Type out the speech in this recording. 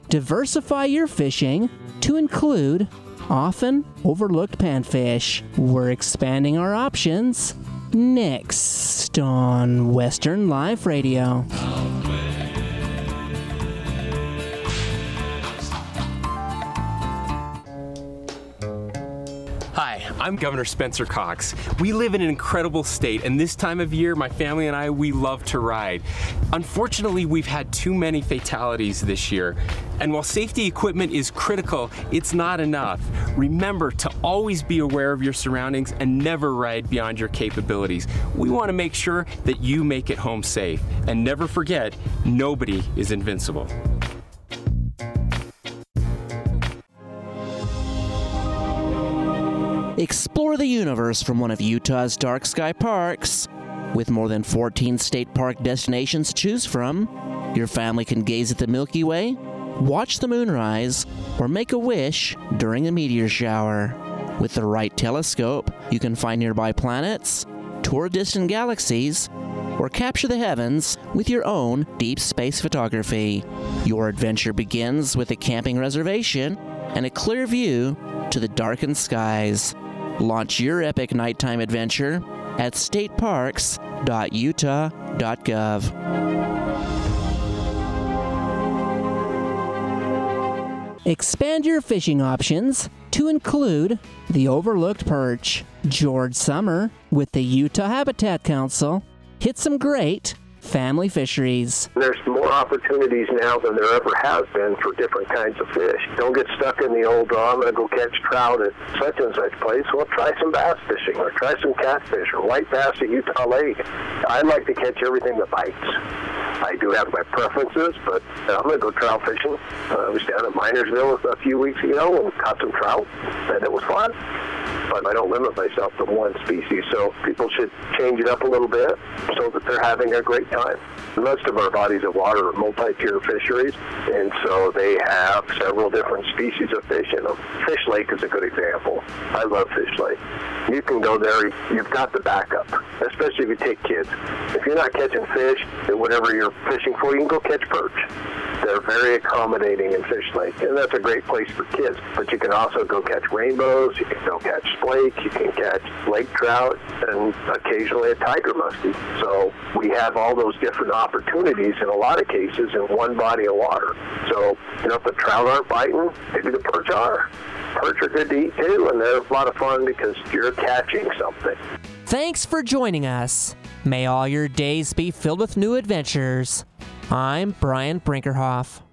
Diversify your fishing to include often overlooked panfish. We're expanding our options next on Western Life Radio. Hi, I'm Governor Spencer Cox. We live in an incredible state, and this time of year, my family and I, we love to ride. Unfortunately, we've had too many fatalities this year, and while safety equipment is critical, it's not enough. Remember to always be aware of your surroundings and never ride beyond your capabilities. We want to make sure that you make it home safe, and never forget, nobody is invincible. Explore the universe from one of Utah's dark sky parks. With more than 14 state park destinations to choose from, your family can gaze at the Milky Way, watch the moonrise, or make a wish during a meteor shower. With the right telescope, you can find nearby planets, tour distant galaxies, or capture the heavens with your own deep space photography. Your adventure begins with a camping reservation and a clear view to the darkened skies. Launch your epic nighttime adventure at stateparks.utah.gov. Expand your fishing options to include the overlooked perch. George Summer with the Utah Habitat Council hit some great family fisheries. There's more opportunities now than there ever has been for different kinds of fish. Don't get stuck in the old, I'm going to go catch trout at such and such place. Well, try some bass fishing or try some catfish or white bass at Utah Lake. I like to catch everything that bites. I do have my preferences, but I'm going to go trout fishing. I was down at Minersville a few weeks ago and caught some trout, and it was fun. But I don't limit myself to one species, so people should change it up a little bit so that they're having a great time. Most of our bodies of water are multi-tier fisheries, and so they have several different species of fish in them. Fish Lake is a good example. I love Fish Lake. You can go there, you've got the backup, especially if you take kids. If you're not catching fish, then whatever you're fishing for, you can go catch perch. They're very accommodating in Fish Lake, and that's a great place for kids. But you can also go catch rainbows, you can go catch splake, you can catch lake trout, and occasionally a tiger muskie. So we have all those different opportunities in a lot of cases in one body of water. So, if the trout aren't biting, maybe the perch are. Perch are good to eat too, and they're a lot of fun because you're catching something. Thanks for joining us. May all your days be filled with new adventures. I'm Brian Brinkerhoff.